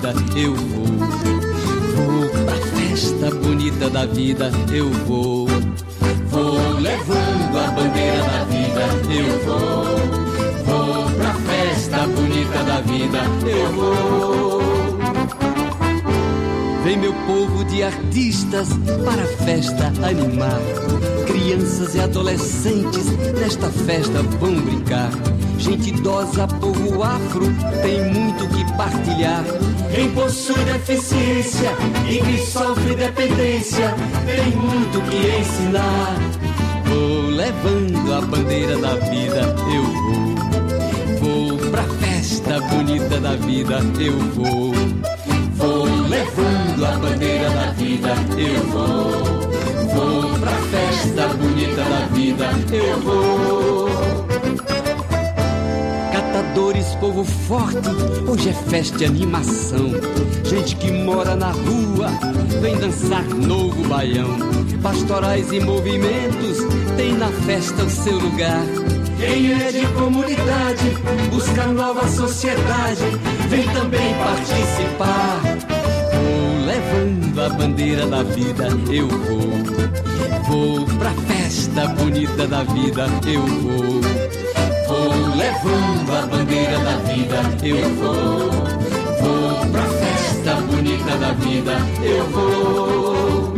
vida, eu vou. Vou pra festa bonita da vida, eu vou. Vou levando a bandeira da vida, eu vou. Vou pra festa bonita da vida, eu vou. Vem meu povo de artistas para a festa animar. Crianças e adolescentes nesta festa vão brincar. Gente idosa, povo afro, tem muito que partilhar. Quem possui deficiência e quem sofre dependência, tem muito que ensinar. Vou levando a bandeira da vida, eu vou. Vou pra festa bonita da vida, eu vou. Vou levando a bandeira da vida, eu vou. Vou pra festa bonita da vida, eu vou. Catadores, povo forte, hoje é festa e animação. Gente que mora na rua, vem dançar novo baião. Pastorais e movimentos, tem na festa o seu lugar. Quem é de comunidade, busca nova sociedade, vem também participar. Vou levando a bandeira da vida, eu vou. Vou pra festa bonita da vida, eu vou. Vou levando a bandeira da vida, eu vou. Vou pra festa bonita da vida, eu vou.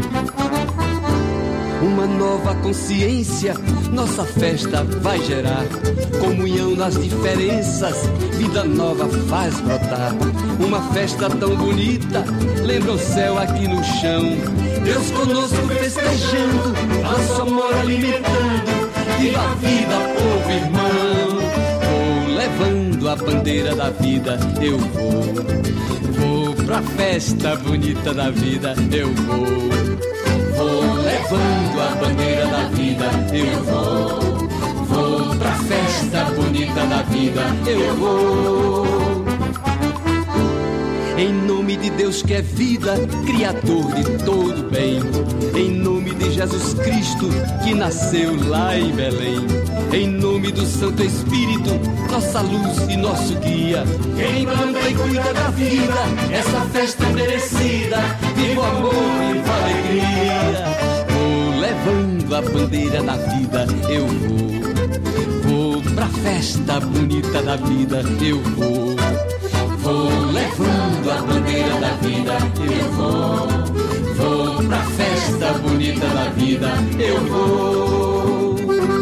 Uma nova consciência, nossa festa vai gerar. Comunhão nas diferenças, vida nova faz brotar. Uma festa tão bonita, lembra o céu aqui no chão. Deus conosco festejando, nosso amor alimentando. Viva a vida, povo irmão. Vou levando a bandeira da vida, eu vou. Vou pra festa bonita da vida, eu vou. Vou levando a bandeira da vida, eu vou. Vou pra festa bonita da vida, eu vou. Em nome de Deus que é vida, Criador de todo bem. Em nome de Jesus Cristo, que nasceu lá em Belém. Em nome do Santo Espírito, nossa luz e nosso guia. Quem planta e cuida da vida, essa festa é merecida. Viva o amor, viva a alegria. Vou levando a bandeira da vida, eu vou. Vou pra festa bonita da vida, eu vou. Vou levando a bandeira da vida, eu vou. Vou pra festa bonita da vida, eu vou.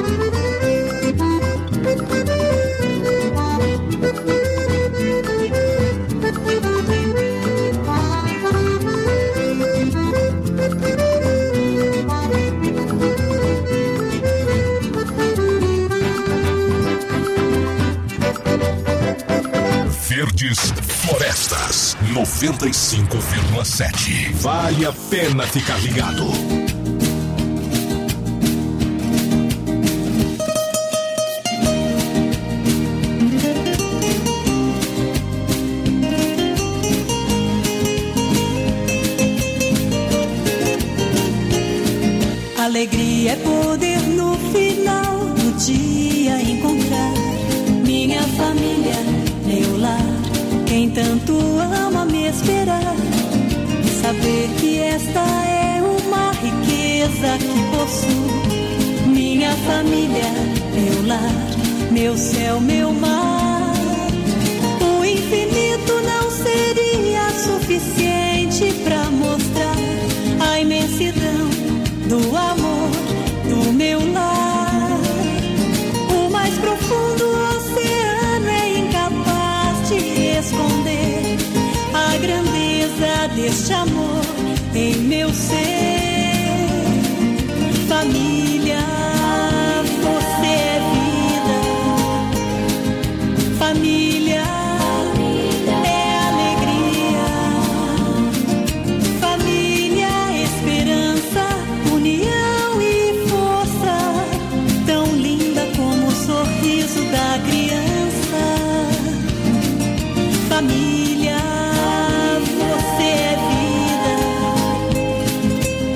Verdes Florestas 95,7. Vale a pena ficar ligado. Alegria é poder no final do dia encontrar minha família, meu lar, quem tanto ama me esperar. Saber que esta é uma riqueza que possuo. Minha família, meu lar, meu céu, meu mar. O infinito não seria suficiente pra mostrar a imensidão do amor do meu lar. O mais profundo oceano é incapaz de esconder a grandeza deste amor em meu ser. Família, você é vida. Família é alegria. Família, esperança, união e força, tão linda como o sorriso da criança. Família, você é vida.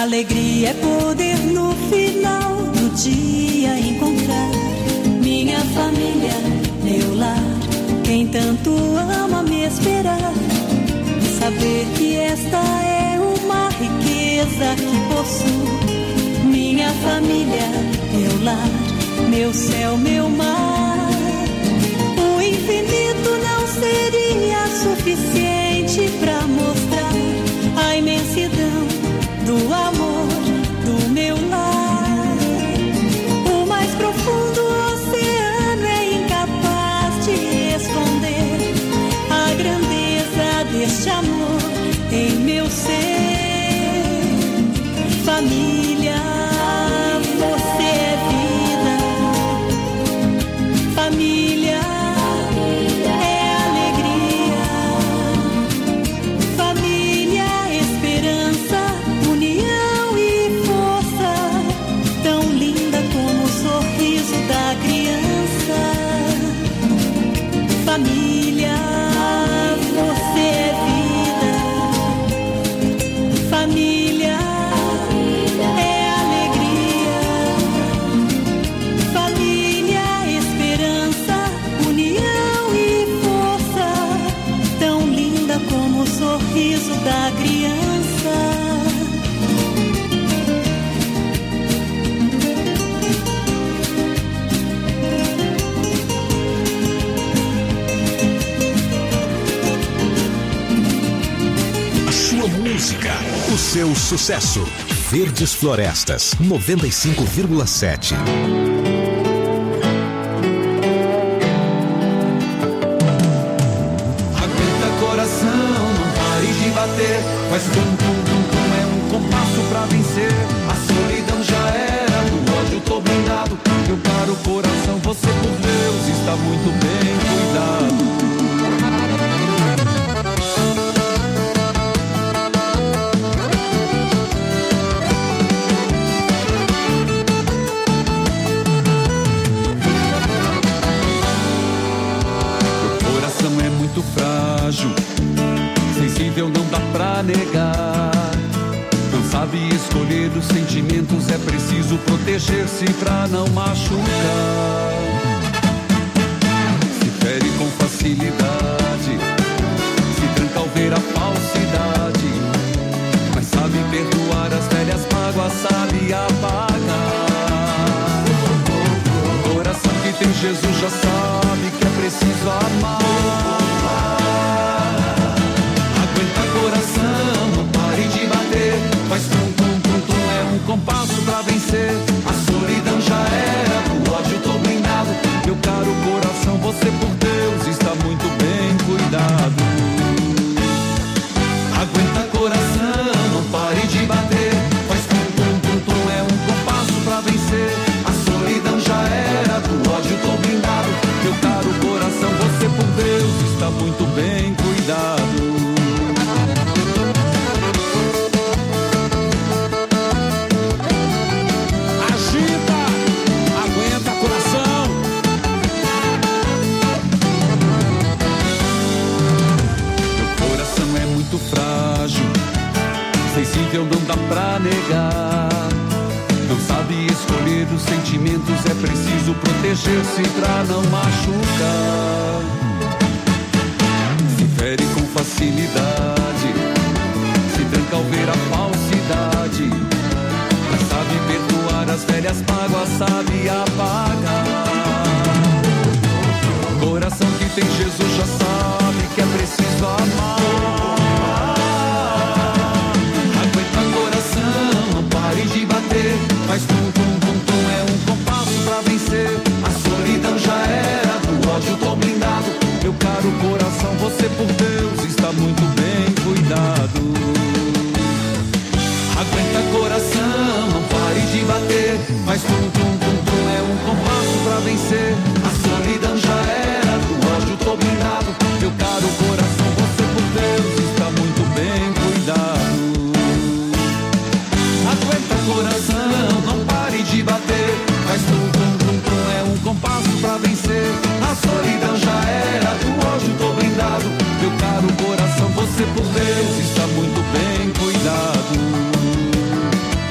Alegria é poder no final do dia encontrar minha família, meu lar, quem tanto ama me esperar. E saber que esta é uma riqueza que possuo. Minha família, meu lar, meu céu, meu mar. O infinito não seria suficiente pra mostrar a imensidão do amor do meu lar. O mais profundo oceano é incapaz de esconder a grandeza deste amor em meu ser. Família, você é vida. Família é alegria. Família, esperança, união e força, tão linda como o sorriso da criança. Família, você é vida. Família é alegria. Família, esperança, união e força, tão linda como o sorriso da criança. A sua música, o seu sucesso. Verdes Florestas, 95,7. Aguenta coração, não pare de bater. Faz tum, tum, tum, tum, é um compasso pra vencer. A solidão já era, do ódio tô blindado. Meu caro coração, você por Deus está muito bem cuidado. Meu coração é muito frágil, sensível não dá pra negar. Não sabe escolher os sentimentos, é preciso proteger-se pra não machucar. Se fere com facilidade, se tranca ao ver a falsidade, mas sabe perdoar as velhas mágoas, sabe apagar. O coração que tem Jesus já sabe que é preciso amar. Aguenta coração, não pare de bater. Faz tum, tum, tum, tum, é um compasso pra vencer. A solidão já era, o ódio tô blindado. Meu caro coração, você por Deus está muito bem cuidado. Aguenta coração, não pare de bater. Faz tum, tum, tum, tum, é um compasso pra vencer. A solidão já era, do ódio tô blindado. Meu caro coração, você por Deus está muito bem cuidado. Frágil, sensível não dá pra negar. Não sabe escolher os sentimentos, é preciso proteger-se pra não machucar. Se fere com facilidade, se tranca ao ver a falsidade, mas sabe perdoar as velhas mágoas, sabe apagar. Coração que tem Jesus já sabe que é preciso amar. Pare de bater, faz tum, tum, tum, tum, é um compasso pra vencer. A solidão já era, do ódio tô blindado. Meu caro coração, você por Deus está muito bem cuidado. Aguenta coração, não pare de bater. Faz tum, tum, tum, tum, é um compasso pra vencer. A solidão já era, do ódio tô blindado. Meu caro coração, você por Deus está muito bem cuidado. Aguenta coração, não pare de bater. Faz tum, tum, tum, tum, é um compasso pra vencer. A solidão já era, do ódio tô blindado. Meu caro coração, você por Deus está muito bem cuidado.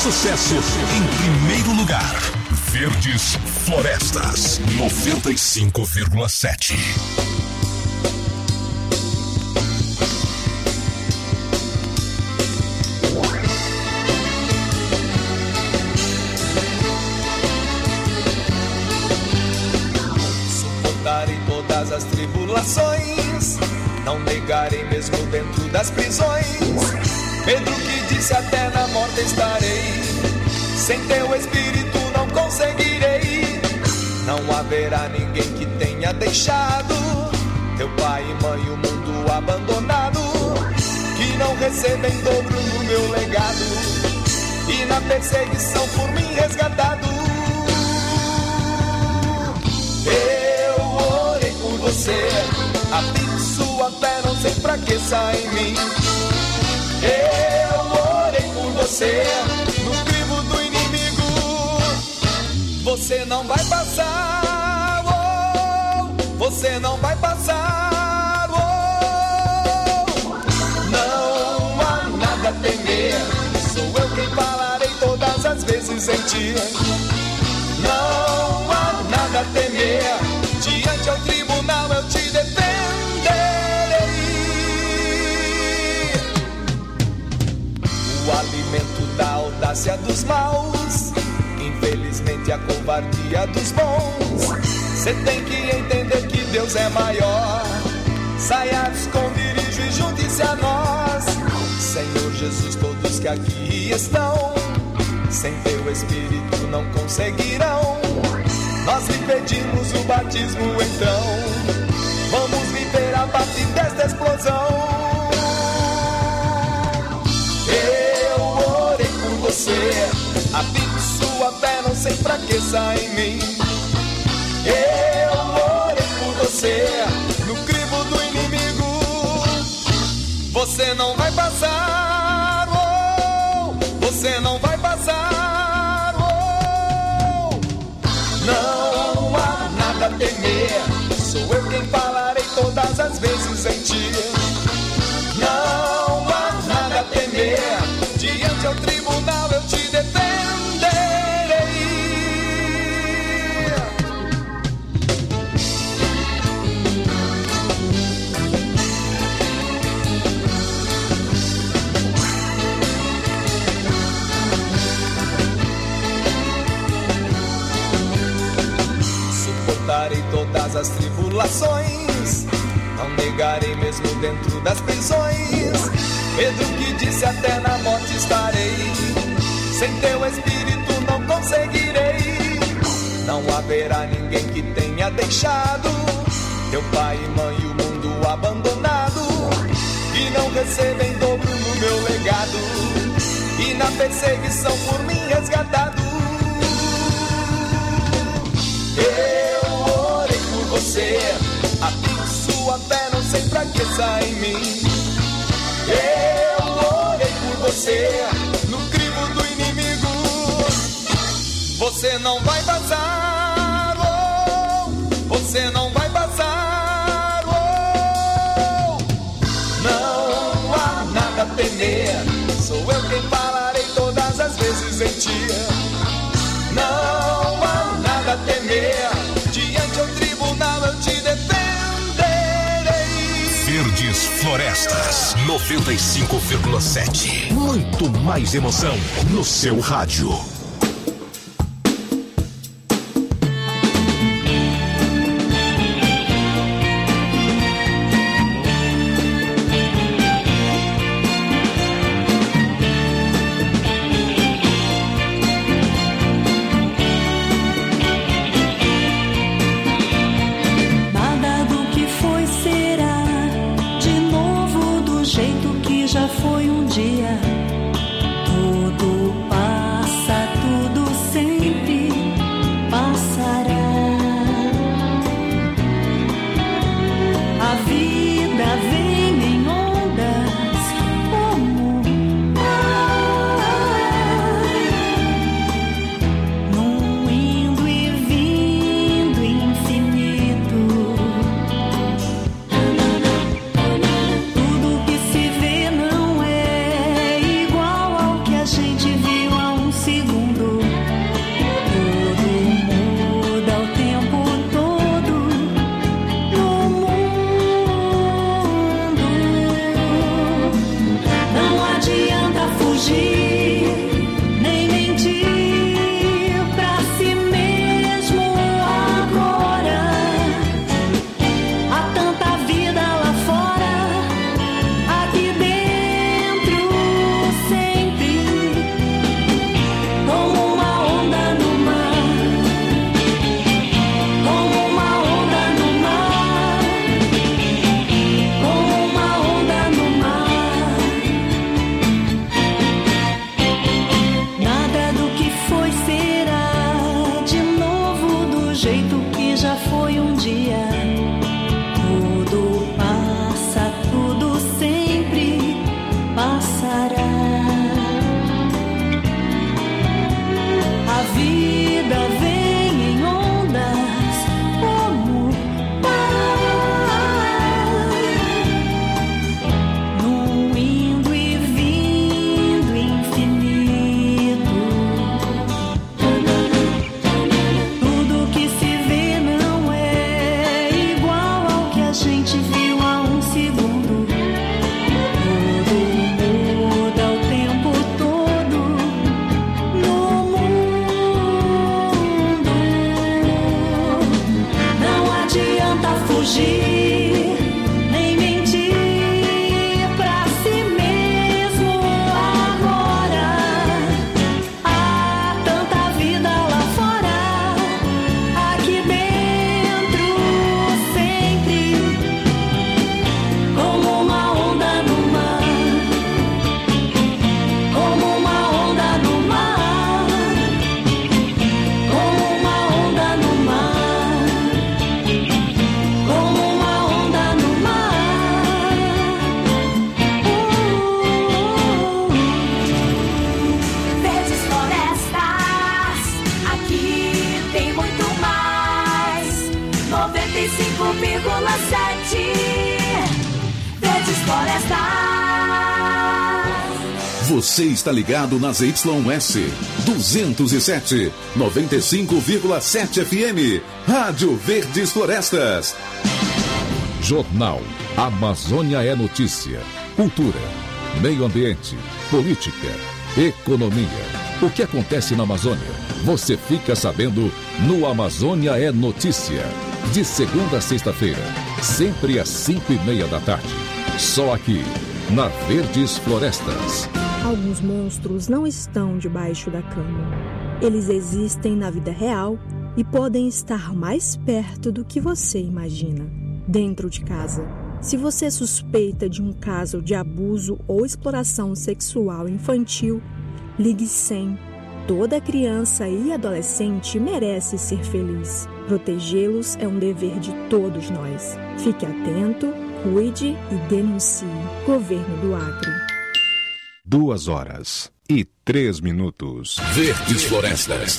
sucesso em primeiro lugar. Verdes Florestas 95,7. Suportarei todas as tribulações, não negarei mesmo dentro das prisões. Pedro que disse até na morte estarei, sem teu espírito não conseguirei. Não haverá ninguém que tenha deixado teu pai e mãe o mundo abandonado, que não receba em dobro no meu legado, e na perseguição por mim resgatado. Eu orei por você, a sua fé não se enfraqueça em mim. Eu orei por você, no crivo do inimigo. Você não vai passar, oh, você não vai passar, oh. Não há nada a temer, sou eu quem falarei todas as vezes em ti. Não há nada a temer, diante ao tribunal eu te defenderei. O alimento da audácia dos maus, infelizmente a covardia dos bons. Cê tem que entender que Deus é maior. Saia dos esconderijo e junte-se a nós. Senhor Jesus, todos que aqui estão, sem teu Espírito não conseguirão. Nós lhe pedimos o batismo então, vamos viver a partir desta explosão. Você, aplique sua fé, não se enfraqueça em mim. Eu orei por você, no crivo do inimigo. Você não vai passar, oh, você não vai passar, oh. Não há nada a temer, sou eu quem falarei todas as vezes em ti. Não há nada a temer, diante ao tribunal eu te defenderei. Suportarei todas as tribulações, não negarei mesmo dentro das prisões. Pedro que disse até na morte estarei, sem teu espírito não conseguirei. Não haverá ninguém que tenha deixado teu pai e mãe e o mundo abandonado, que não receba em dobro no meu legado, e na perseguição por mim resgatado. Eu orei por você, aplique sua fé, não se enfraqueça em mim. Eu orei por você, no crivo do inimigo. Você não vai passar, oh, você não vai passar, oh. Não há nada a temer, sou eu quem falarei todas as vezes em ti. Não há nada a temer, diante ao tribunal eu te defenderei. Verdes Florestas 95,7. Muito mais emoção no seu rádio. Foi um dia, tudo passa. fugir, nem mentir pra si mesmo agora. Há tanta vida lá fora, aqui dentro sempre, como uma onda no mar, como uma onda no mar, como uma onda no mar, como uma onda no mar. Verdes florestas, aqui tem muito mais. 95,7 Verdes florestas. Você está ligado nas YS 207, 95,7 FM. Rádio Verdes Florestas. Jornal Amazônia é Notícia. Cultura, meio ambiente, política, economia. O que acontece na Amazônia? Você fica sabendo no Amazônia é Notícia. De segunda a sexta-feira, sempre às 5:30 da tarde. Só aqui, na Verdes Florestas. Alguns monstros não estão debaixo da cama. Eles existem na vida real e podem estar mais perto do que você imagina. Dentro de casa, se você suspeita de um caso de abuso ou exploração sexual infantil, ligue 100. Toda criança e adolescente merece ser feliz. Protegê-los é um dever de todos nós. Fique atento, cuide e denuncie. Governo do Acre. 2h03. Verdes Florestas.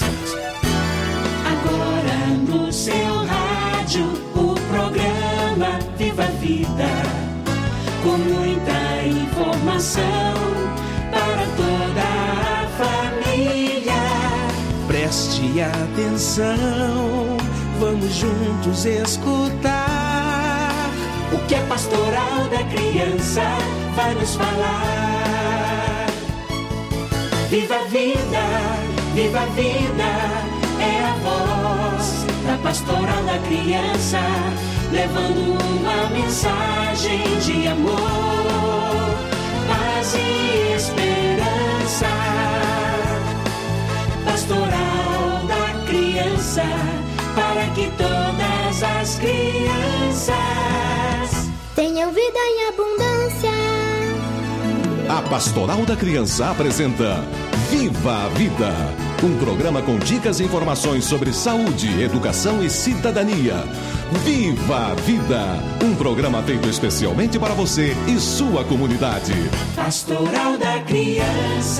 Agora no seu rádio, o programa Viva a Vida, com muita informação para toda a família. Preste atenção, vamos juntos escutar O que a Pastoral da Criança vai nos falar. Viva a vida, é a voz da Pastoral da Criança, levando uma mensagem de amor, paz e esperança. Pastoral da Criança, para que todas as crianças tenham vida em abundância. A Pastoral da Criança apresenta Viva a Vida, um programa com dicas e informações sobre saúde, educação e cidadania. Viva a Vida, um programa feito especialmente para você e sua comunidade. Pastoral da Criança.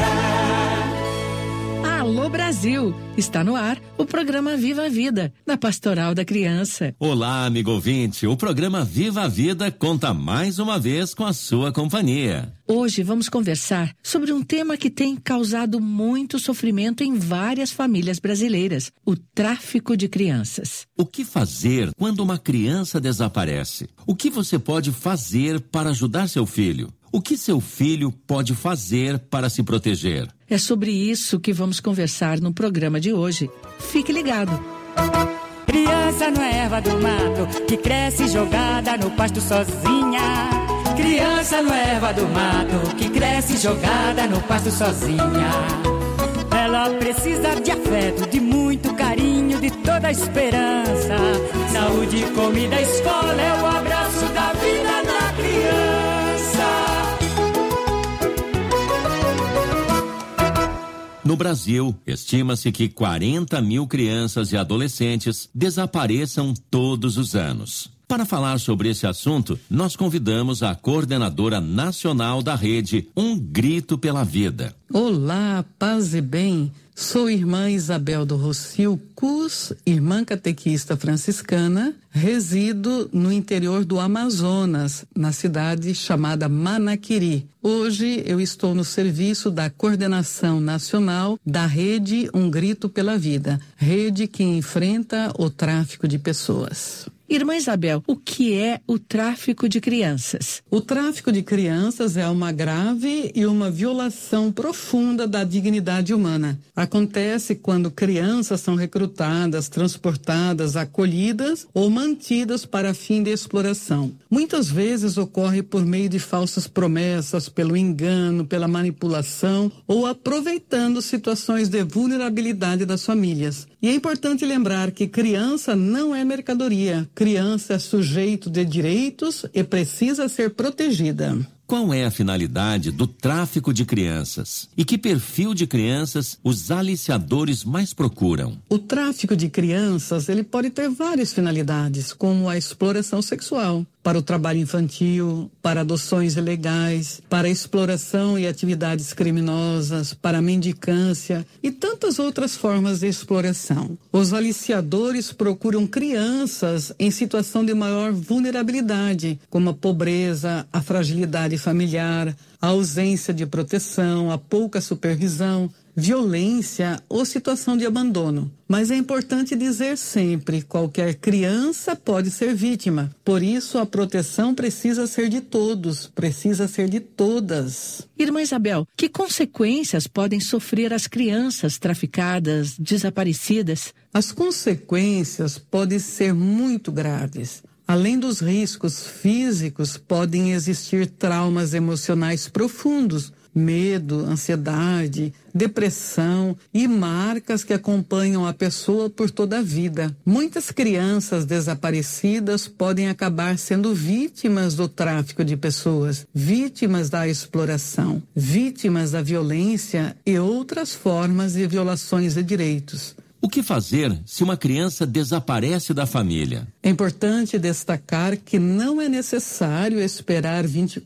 Alô Brasil! Está no ar o programa Viva a Vida, da Pastoral da Criança. Olá, amigo ouvinte. O programa Viva a Vida conta mais uma vez com a sua companhia. Hoje vamos conversar sobre um tema que tem causado muito sofrimento em várias famílias brasileiras: o tráfico de crianças. O que fazer quando uma criança desaparece? O que você pode fazer para ajudar seu filho? O que seu filho pode fazer para se proteger? É sobre isso que vamos conversar no programa de hoje. Fique ligado. Criança não é erva do mato que cresce jogada no pasto sozinha. Criança não é erva do mato que cresce jogada no pasto sozinha. Ela precisa de afeto, de muito carinho, de toda a esperança. Saúde, comida, escola é o abraço da vida da criança. No Brasil, estima-se que 40 mil crianças e adolescentes desapareçam todos os anos. Para falar sobre esse assunto, nós convidamos a coordenadora nacional da rede Um Grito pela Vida. Olá, paz e bem. Sou irmã Isabel do Rocio Cus, irmã catequista franciscana, resido no interior do Amazonas, na cidade chamada Manaquiri. Hoje eu estou no serviço da coordenação nacional da rede Um Grito pela Vida, rede que enfrenta o tráfico de pessoas. Irmã Isabel, o que é o tráfico de crianças? O tráfico de crianças é uma grave e uma violação profunda da dignidade humana. Acontece quando crianças são recrutadas, transportadas, acolhidas ou mantidas para fim de exploração. Muitas vezes ocorre por meio de falsas promessas, pelo engano, pela manipulação ou aproveitando situações de vulnerabilidade das famílias. E é importante lembrar que criança não é mercadoria. Criança é sujeito de direitos e precisa ser protegida. Qual é a finalidade do tráfico de crianças? E que perfil de crianças os aliciadores mais procuram? O tráfico de crianças, ele pode ter várias finalidades, como a exploração sexual, para o trabalho infantil, para adoções ilegais, para exploração e atividades criminosas, para a mendicância e tantas outras formas de exploração. Os aliciadores procuram crianças em situação de maior vulnerabilidade, como a pobreza, a fragilidade familiar, a ausência de proteção, a pouca supervisão, violência ou situação de abandono. Mas é importante dizer sempre, qualquer criança pode ser vítima. Por isso, a proteção precisa ser de todos, precisa ser de todas. Irmã Isabel, que consequências podem sofrer as crianças traficadas, desaparecidas? As consequências podem ser muito graves. Além dos riscos físicos, podem existir traumas emocionais profundos, medo, ansiedade, depressão e marcas que acompanham a pessoa por toda a vida. Muitas crianças desaparecidas podem acabar sendo vítimas do tráfico de pessoas, vítimas da exploração, vítimas da violência e outras formas de violações de direitos. O que fazer se uma criança desaparece da família? É importante destacar que não é necessário esperar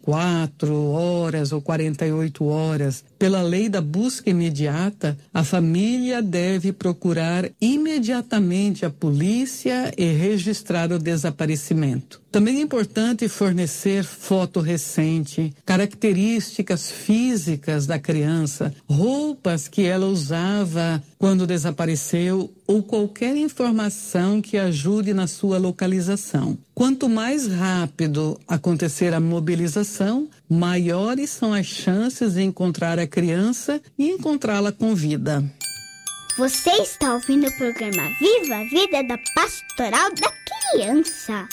24 horas ou 48 horas. Pela lei da busca imediata, a família deve procurar imediatamente a polícia e registrar o desaparecimento. Também é importante fornecer foto recente, características físicas da criança, roupas que ela usava quando desapareceu ou qualquer informação que ajude na sua localização. Quanto mais rápido acontecer a mobilização, maiores são as chances de encontrar a criança e encontrá-la com vida. Você está ouvindo o programa Viva a Vida da Pastoral da Criança.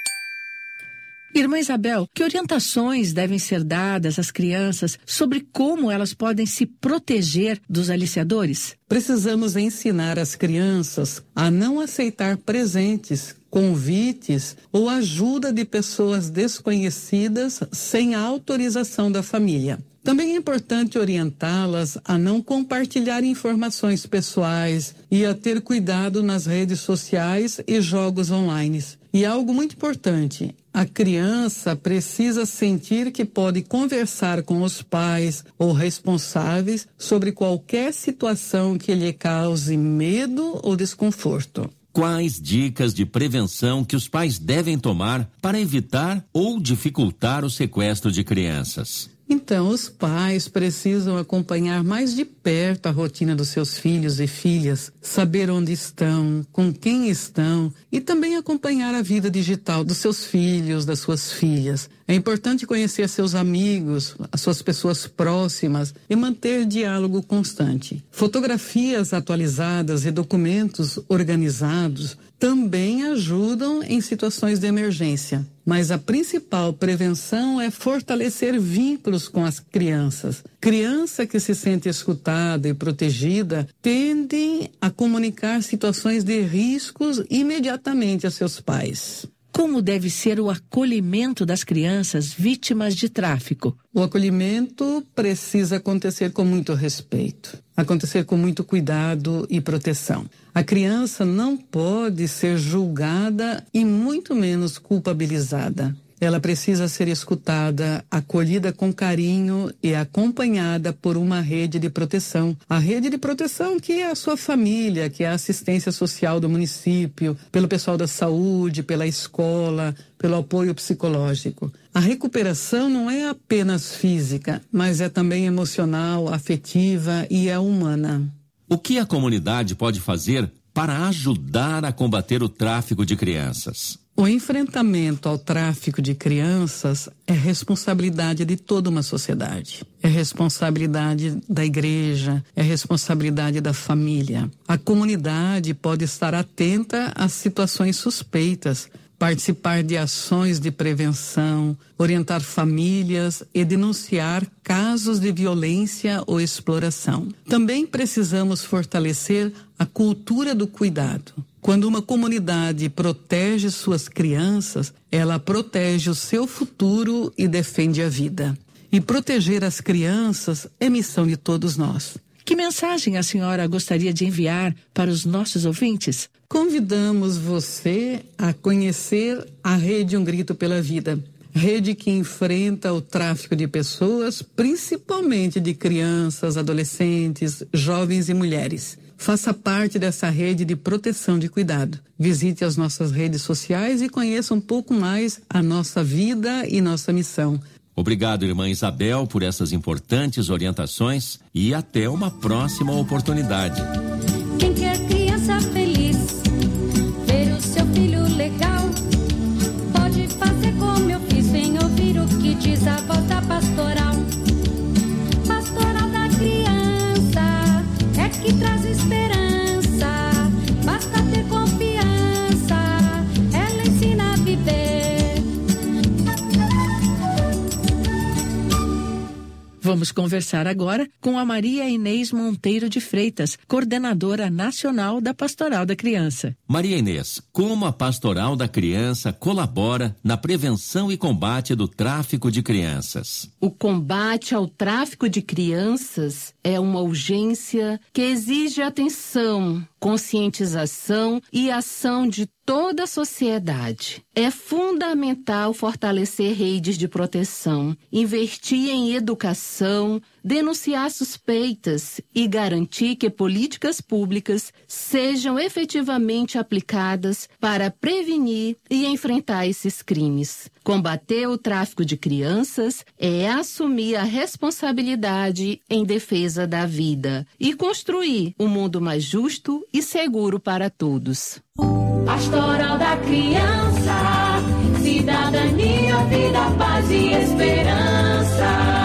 Irmã Isabel, que orientações devem ser dadas às crianças sobre como elas podem se proteger dos aliciadores? Precisamos ensinar as crianças a não aceitar presentes, convites ou ajuda de pessoas desconhecidas sem a autorização da família. Também é importante orientá-las a não compartilhar informações pessoais e a ter cuidado nas redes sociais e jogos online. E algo muito importante, a criança precisa sentir que pode conversar com os pais ou responsáveis sobre qualquer situação que lhe cause medo ou desconforto. Quais dicas de prevenção que os pais devem tomar para evitar ou dificultar o sequestro de crianças? Então, os pais precisam acompanhar mais de perto a rotina dos seus filhos e filhas, saber onde estão, com quem estão e também acompanhar a vida digital dos seus filhos, das suas filhas. É importante conhecer seus amigos, as suas pessoas próximas e manter diálogo constante. Fotografias atualizadas e documentos organizados também ajudam em situações de emergência. Mas a principal prevenção é fortalecer vínculos com as crianças. Criança que se sente escutada e protegida tendem a comunicar situações de riscos imediatamente a seus pais. Como deve ser o acolhimento das crianças vítimas de tráfico? O acolhimento precisa acontecer com muito respeito, acontecer com muito cuidado e proteção. A criança não pode ser julgada e muito menos culpabilizada. Ela precisa ser escutada, acolhida com carinho e acompanhada por uma rede de proteção. A rede de proteção que é a sua família, que é a assistência social do município, pelo pessoal da saúde, pela escola, pelo apoio psicológico. A recuperação não é apenas física, mas é também emocional, afetiva e é humana. O que a comunidade pode fazer para ajudar a combater o tráfico de crianças? O enfrentamento ao tráfico de crianças é responsabilidade de toda uma sociedade. É responsabilidade da igreja, é responsabilidade da família. A comunidade pode estar atenta às situações suspeitas, participar de ações de prevenção, orientar famílias e denunciar casos de violência ou exploração. Também precisamos fortalecer a cultura do cuidado. Quando uma comunidade protege suas crianças, ela protege o seu futuro e defende a vida. E proteger as crianças é missão de todos nós. Que mensagem a senhora gostaria de enviar para os nossos ouvintes? Convidamos você a conhecer a Rede Um Grito pela Vida. Rede que enfrenta o tráfico de pessoas, principalmente de crianças, adolescentes, jovens e mulheres. Faça parte dessa rede de proteção de cuidado. Visite as nossas redes sociais e conheça um pouco mais a nossa vida e nossa missão. Obrigado, irmã Isabel, por essas importantes orientações e até uma próxima oportunidade. Quem quer criança feliz, ver o seu filho legal, pode fazer como eu fiz, sem ouvir o que diz a voz da pastoral. Pastoral da criança é que traz esperança, basta ter confiança, ela ensina a viver. Vamos conversar agora com a Maria Inês Monteiro de Freitas, coordenadora nacional da Pastoral da Criança. Maria Inês, como a Pastoral da Criança colabora na prevenção e combate do tráfico de crianças? O combate ao tráfico de crianças é uma urgência que exige atenção, conscientização e ação de toda a sociedade. É fundamental fortalecer redes de proteção, investir em educação, denunciar suspeitas e garantir que políticas públicas sejam efetivamente aplicadas para prevenir e enfrentar esses crimes. Combater o tráfico de crianças é assumir a responsabilidade em defesa da vida e construir um mundo mais justo e seguro para todos. Pastoral da Criança, cidadania, vida, paz e esperança.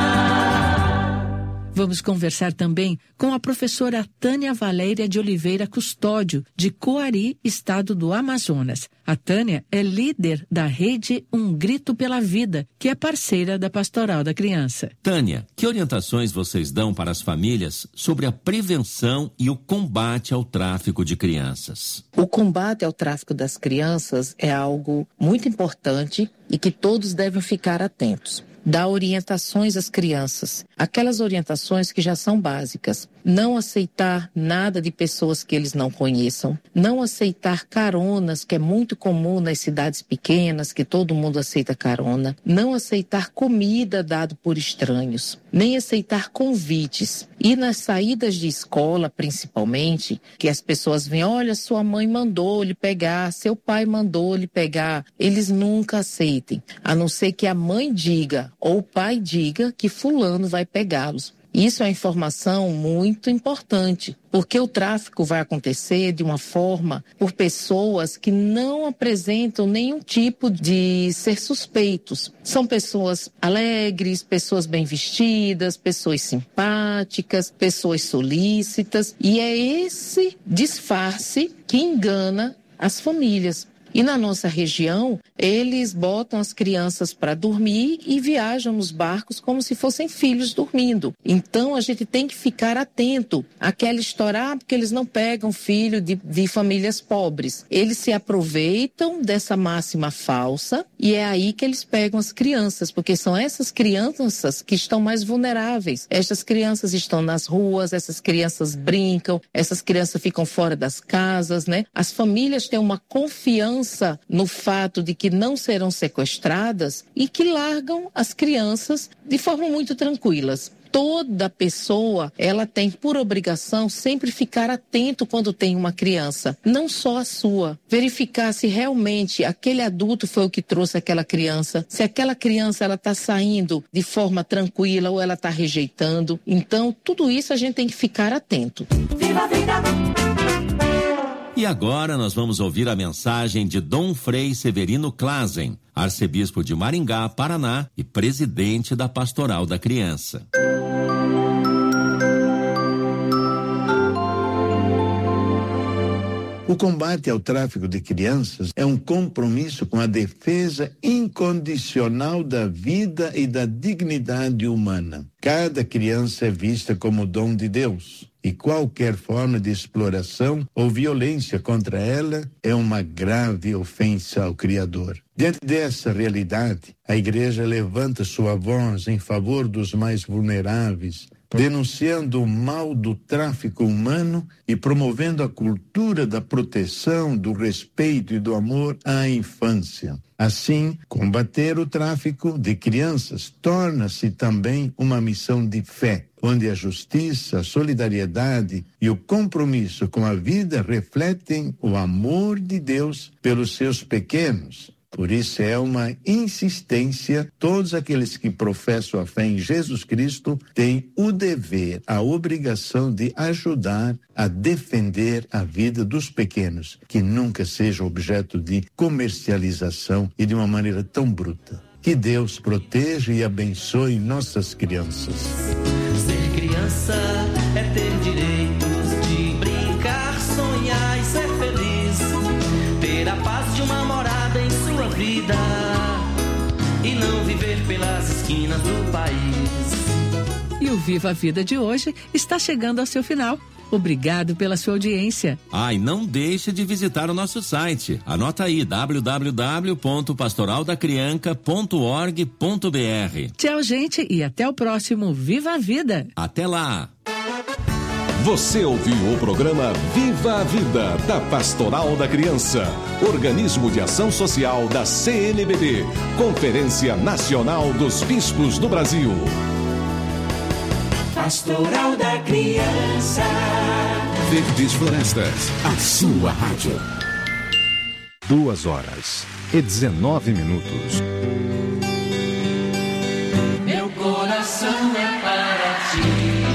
Vamos conversar também com a professora Tânia Valéria de Oliveira Custódio, de Coari, estado do Amazonas. A Tânia é líder da Rede Um Grito pela Vida, que é parceira da Pastoral da Criança. Tânia, que orientações vocês dão para as famílias sobre a prevenção e o combate ao tráfico de crianças? O combate ao tráfico das crianças é algo muito importante e que todos devem ficar atentos. Dar orientações às crianças, aquelas orientações que já são básicas. Não aceitar nada de pessoas que eles não conheçam. Não aceitar caronas, que é muito comum nas cidades pequenas, que todo mundo aceita carona. Não aceitar comida dada por estranhos. Nem aceitar convites. E nas saídas de escola, principalmente, que as pessoas vêm, olha, sua mãe mandou lhe pegar, seu pai mandou lhe pegar. Eles nunca aceitem, a não ser que a mãe diga ou o pai diga que fulano vai pegá-los. Isso é uma informação muito importante, porque o tráfico vai acontecer de uma forma por pessoas que não apresentam nenhum tipo de ser suspeitos. São pessoas alegres, pessoas bem vestidas, pessoas simpáticas, pessoas solícitas, e é esse disfarce que engana as famílias. E na nossa região, eles botam as crianças para dormir e viajam nos barcos como se fossem filhos dormindo. Então, a gente tem que ficar atento àquela história, porque eles não pegam filho de famílias pobres. Eles se aproveitam dessa máxima falsa e é aí que eles pegam as crianças, porque são essas crianças que estão mais vulneráveis. Essas crianças estão nas ruas, essas crianças brincam, essas crianças ficam fora das casas, né? As famílias têm uma confiança no fato de que não serão sequestradas e que largam as crianças de forma muito tranquilas. Toda pessoa, ela tem por obrigação sempre ficar atento quando tem uma criança, não só a sua. Verificar se realmente aquele adulto foi o que trouxe aquela criança, se aquela criança ela está saindo de forma tranquila ou ela está rejeitando. Então, tudo isso a gente tem que ficar atento. Viva a vida! E agora nós vamos ouvir a mensagem de Dom Frei Severino Klazen, arcebispo de Maringá, Paraná e presidente da Pastoral da Criança. O combate ao tráfico de crianças é um compromisso com a defesa incondicional da vida e da dignidade humana. Cada criança é vista como dom de Deus, e qualquer forma de exploração ou violência contra ela é uma grave ofensa ao Criador. Diante dessa realidade, a Igreja levanta sua voz em favor dos mais vulneráveis, denunciando o mal do tráfico humano e promovendo a cultura da proteção, do respeito e do amor à infância. Assim, combater o tráfico de crianças torna-se também uma missão de fé, onde a justiça, a solidariedade e o compromisso com a vida refletem o amor de Deus pelos seus pequenos. Por isso é uma insistência, todos aqueles que professam a fé em Jesus Cristo têm o dever, a obrigação de ajudar a defender a vida dos pequenos, que nunca seja objeto de comercialização e de uma maneira tão bruta. Que Deus proteja e abençoe nossas crianças. Ser criança é ter direitos de brincar, sonhar e ser feliz, ter a paz de uma morada em sua vida e não viver pelas esquinas do país. E o Viva a Vida de hoje está chegando ao seu final. Obrigado pela sua audiência. E não deixe de visitar o nosso site. Anota aí, www.pastoraldacrianca.org.br. Tchau, gente, e até o próximo Viva a Vida. Até lá. Você ouviu o programa Viva a Vida, da Pastoral da Criança, organismo de ação social da CNBB, Conferência Nacional dos Bispos do Brasil. Pastoral da Criança. Verdes Florestas, a sua rádio. 2h19. Meu coração é para ti.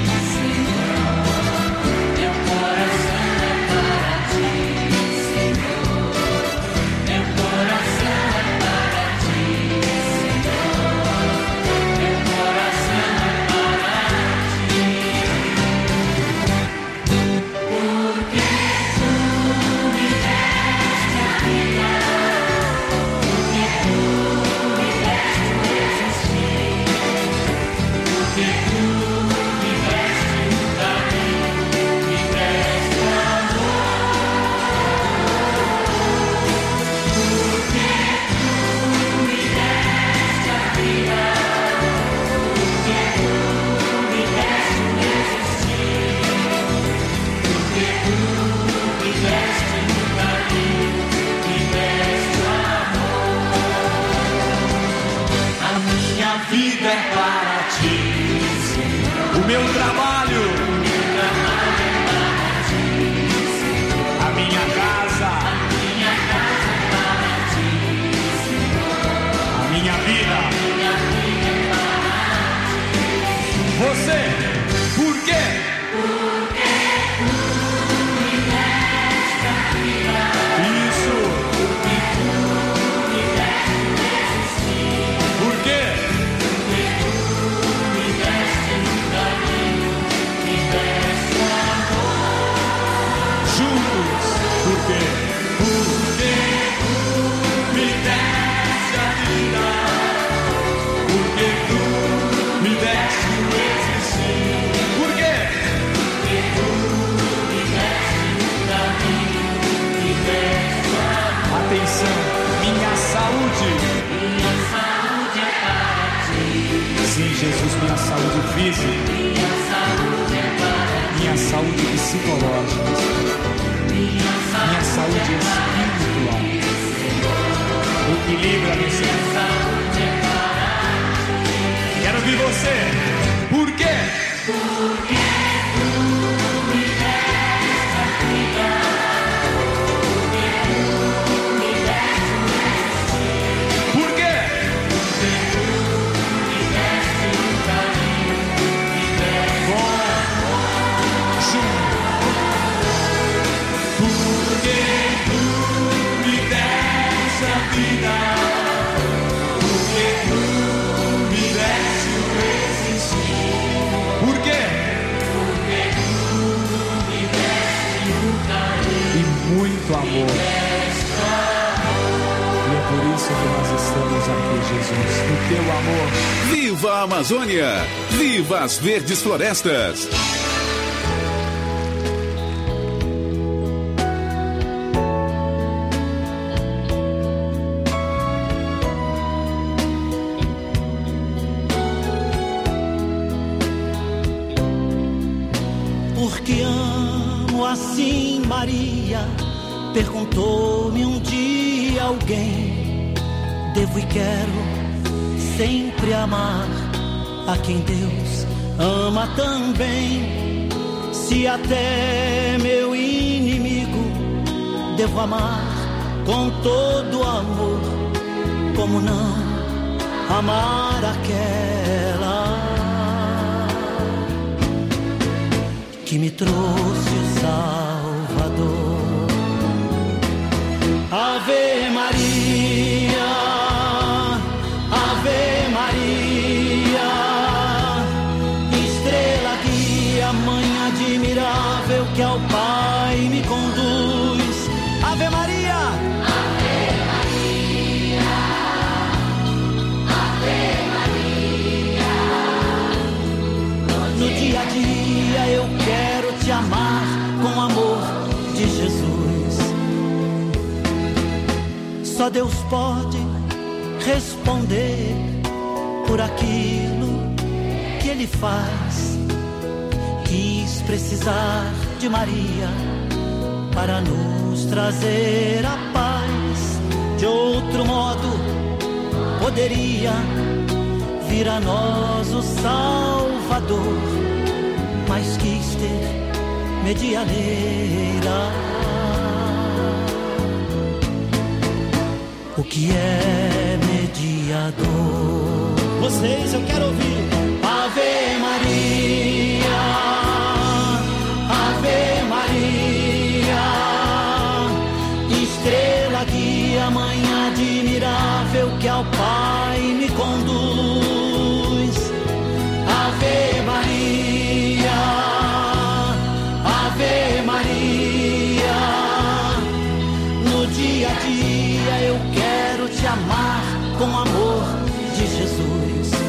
Vida é para ti, Senhor. O meu trabalho é para ti, Senhor. A minha casa é para ti, Senhor. A minha vida é para ti. Você, por quê? Porque tu me deste a vida. Isso. Porque tu me deste o existir. Por quê? Minha saúde é para ti. Sim, Jesus, minha saúde física, minha saúde psicológica, minha saúde espiritual, equilibra-me, Senhor. Quero ouvir você. Por quê? Porque tu me deste a vida. Porque Jesus, no teu amor. Viva a Amazônia! Viva as verdes florestas! Porque amo assim Maria, perguntou-me um dia alguém. Devo e quero sempre amar a quem Deus ama também. Se até meu inimigo devo amar com todo amor, como não amar aquela que me trouxe o Salvador? Ave Maria, Ave Maria, estrela guia, mãe admirável que ao Pai me conduz. Ave Maria, Ave Maria, Ave Maria. No dia a dia eu quero te amar com o amor de Jesus. Só Deus pode responder por aquilo que Ele faz. Quis precisar de Maria para nos trazer a paz. De outro modo poderia vir a nós o Salvador, mas quis ter medianeira. O que é mediador? Vocês, eu quero ouvir. Ave Maria, Ave Maria, estrela guia, mãe admirável que ao Pai me conduz. Ave Maria, Ave Maria, no dia a dia eu quero te amar com o amor de Jesus.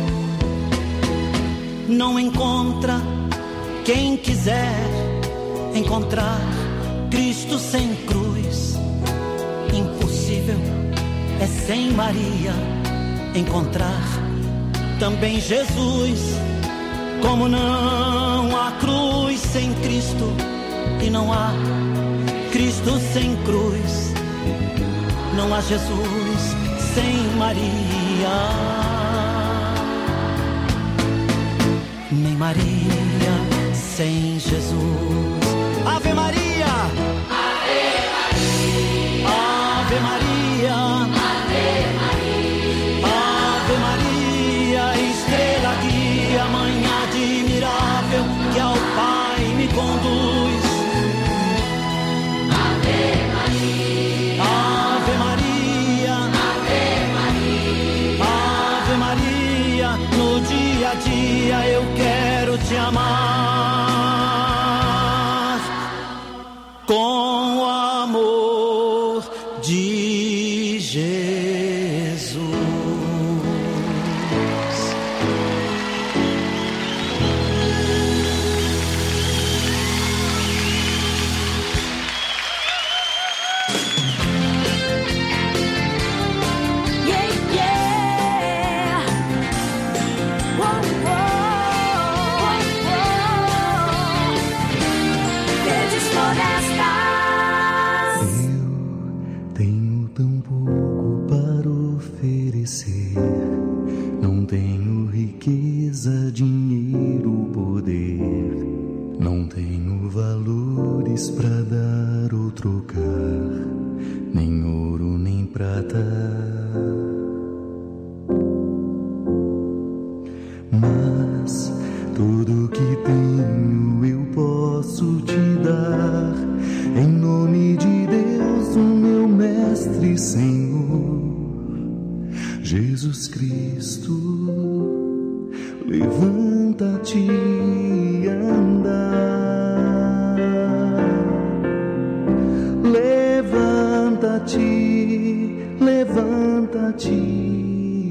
Não encontra quem quiser encontrar Cristo sem cruz. Impossível é sem Maria encontrar também Jesus. Como não há cruz sem Cristo e não há Cristo sem cruz, não há Jesus sem Maria, nem Maria sem Jesus. Ave Maria, Ave Maria, Ave Maria, Ave Maria, Ave Maria, estrela guia, mãe admirável que ao Pai me conduz. Ave Maria, Ave Maria, no dia a dia eu quero te amar com o amor de Jesus. Não tenho riqueza, dinheiro, poder. Não tenho valores pra dar ou trocar, nem ouro, nem prata. Mas tudo que tenho eu posso te dar, em nome de Deus, o meu mestre, Senhor Jesus Cristo. Levanta-te e anda, levanta-te, levanta-te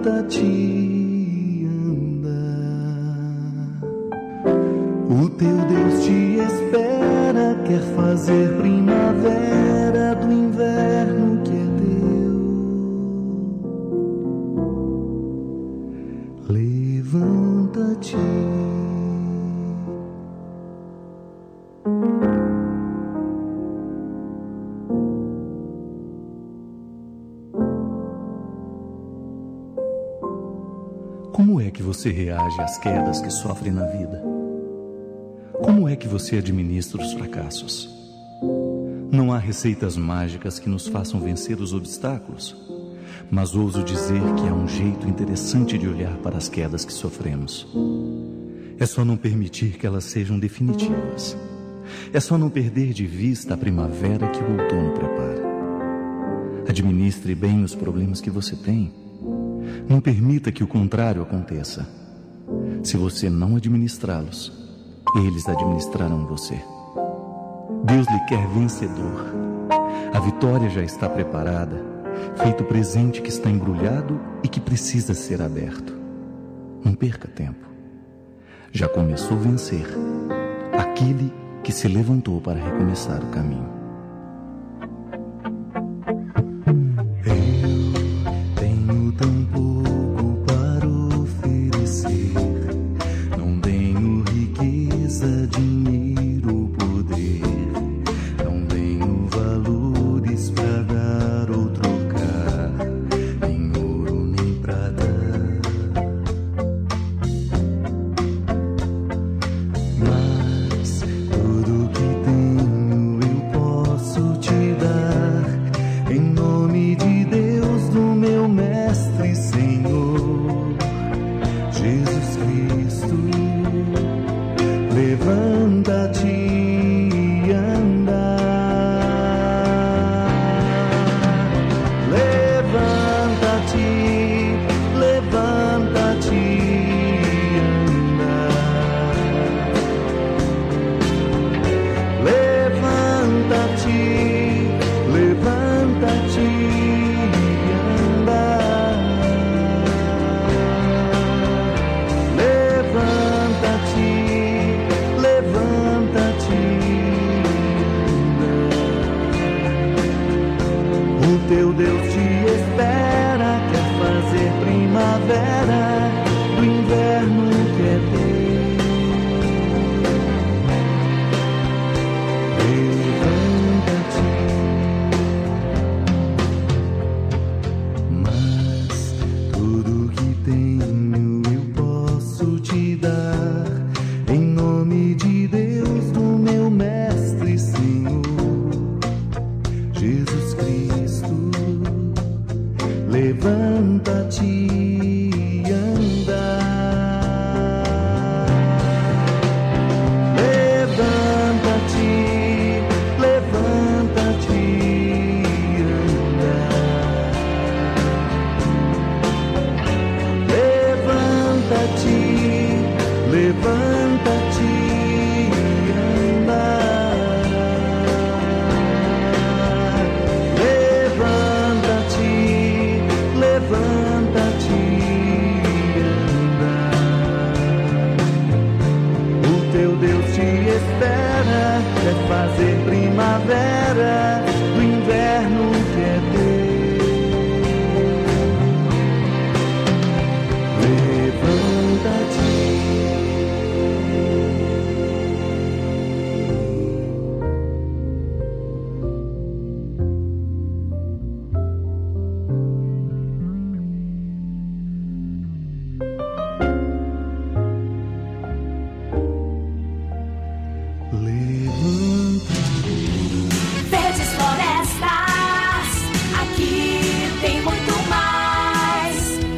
levanta-te, anda. O teu Deus te espera, quer fazer primavera do inverno que é teu. Levanta-te. Como é que você reage às quedas que sofre na vida? Como é que você administra os fracassos? Não há receitas mágicas que nos façam vencer os obstáculos, mas ouso dizer que há um jeito interessante de olhar para as quedas que sofremos. É só não permitir que elas sejam definitivas. É só não perder de vista a primavera que o outono prepara. Administre bem os problemas que você tem. Não permita que o contrário aconteça. Se você não administrá-los, eles administrarão você. Deus lhe quer vencedor. A vitória já está preparada, feito presente que está embrulhado e que precisa ser aberto. Não perca tempo. Já começou a vencer aquele que se levantou para recomeçar o caminho. Eu tenho tão pouco para oferecer. Não tenho riqueza, dinheiro ou poder. Não tenho valores para dar ou trocar, nem ouro nem prata. Mas tudo que tenho eu posso te dar, em nome de Deus, do meu Mestre e Senhor Jesus Cristo. Levanta-te e anda. Levanta-te, levanta-te e anda. Levanta-te, levanta-te e anda. Levanta-te, levanta-te e anda. O teu Deus te espera, quer fazer primavera do inverno que é teu. Mas tudo que tenho eu posso te dar, em nome de Deus, do meu Mestre e Senhor Jesus Cristo. Levanta-te e anda. Levanta-te, levanta-te e anda. Levanta-te, levanta-te e anda. Levanta-te, levanta-te e anda. O teu Deus te espera, quer fazer primavera do inverno que é teu. Levanta-te. Verdes Florestas, aqui tem muito mais.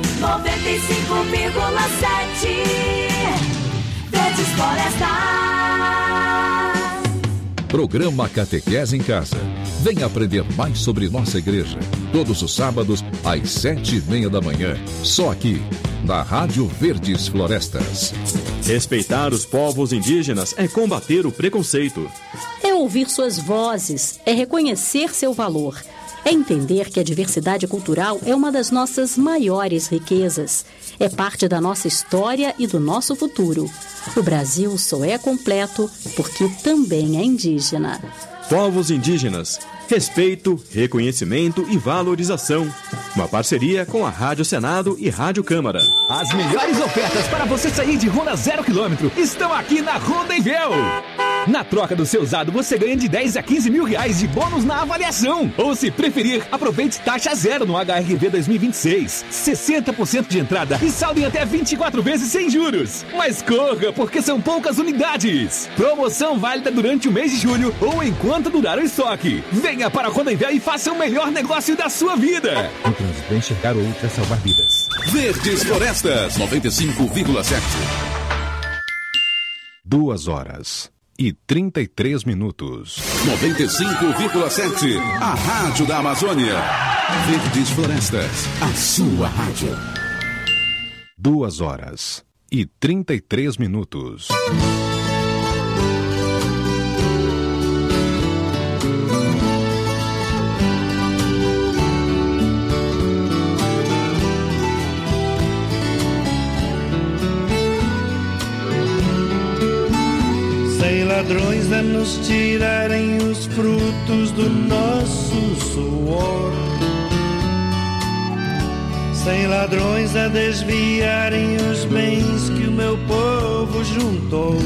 95,7 Verdes Florestas. Programa Catequese em Casa. Venha aprender mais sobre nossa igreja. Todos os sábados, às 7:30 da manhã. Só aqui, na Rádio Verdes Florestas. Respeitar os povos indígenas é combater o preconceito. É ouvir suas vozes, é reconhecer seu valor. É entender que a diversidade cultural é uma das nossas maiores riquezas. É parte da nossa história e do nosso futuro. O Brasil só é completo porque também é indígena. Povos indígenas. Respeito, reconhecimento e valorização. Uma parceria com a Rádio Senado e Rádio Câmara. As melhores ofertas para você sair de Honda 0 km estão aqui na Honda Envel. Na troca do seu usado, você ganha de 10 a 15 mil reais de bônus na avaliação. Ou, se preferir, aproveite taxa zero no HRV 2026. 60% de entrada e saldo em até 24 vezes sem juros. Mas corra, porque são poucas unidades. Promoção válida durante o mês de julho ou enquanto durar o estoque. Venha para a Honda Envel e faça o melhor negócio da sua vida. No trânsito, enxergar outra, salvar vidas. Verdes Florestas 95,7. 2h33. 95,7. A Rádio da Amazônia. Verdes Florestas, a sua rádio. 2h33. Sem ladrões a nos tirarem os frutos do nosso suor, sem ladrões a desviarem os bens que o meu povo juntou,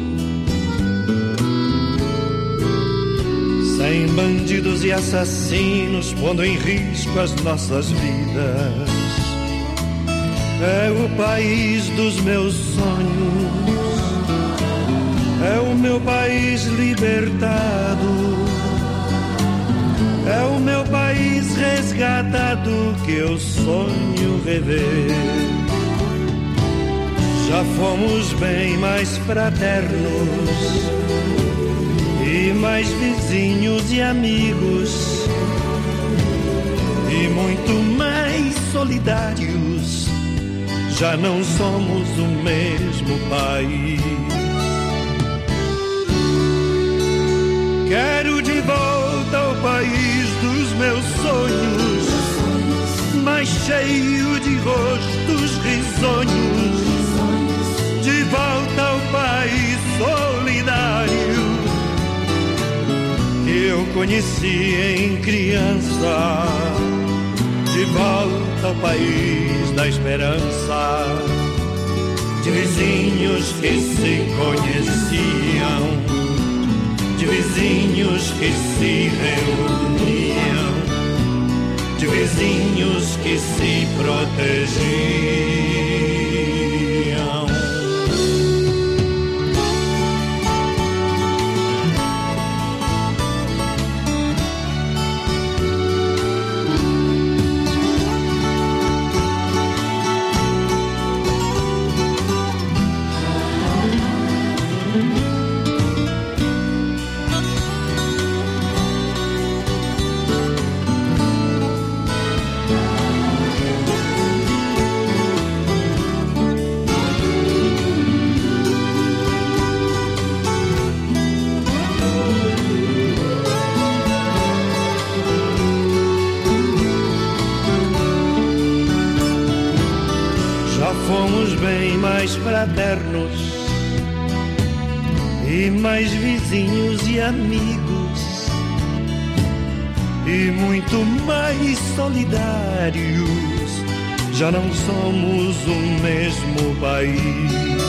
sem bandidos e assassinos pondo em risco as nossas vidas. É o país dos meus sonhos, é o meu país libertado, é o meu país resgatado que eu sonho rever. Já fomos bem mais fraternos e mais vizinhos e amigos, e muito mais solidários. Já não somos o mesmo país. Quero de volta ao país dos meus sonhos, mais cheio de rostos risonhos. De volta ao país solidário que eu conheci em criança. De volta ao país da esperança, de vizinhos que se conheciam, de vizinhos que se reuniam, de vizinhos que se protegiam. Fomos bem mais fraternos e mais vizinhos e amigos, e muito mais solidários. Já não somos o mesmo país.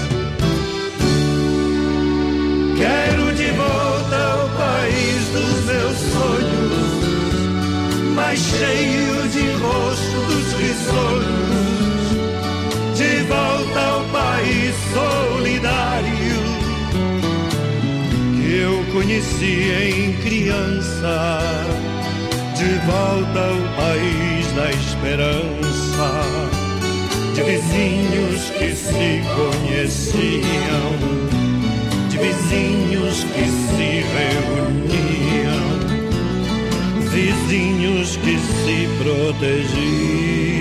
Quero de volta ao país dos meus sonhos, mais cheio de rostos risonhos. De volta ao país solidário que eu conheci em criança. De volta ao país da esperança, de vizinhos que se conheciam, de vizinhos que se reuniam, vizinhos que se protegiam.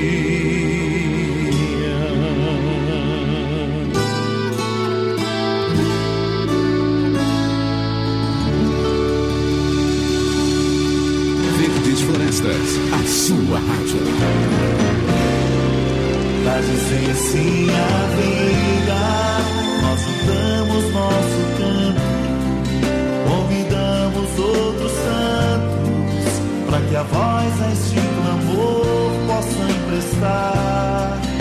Florestas, a sua rádio. Pra dizer sim à vida, nós juntamos nosso canto, convidamos outros santos, pra que a voz a este clamor possa emprestar.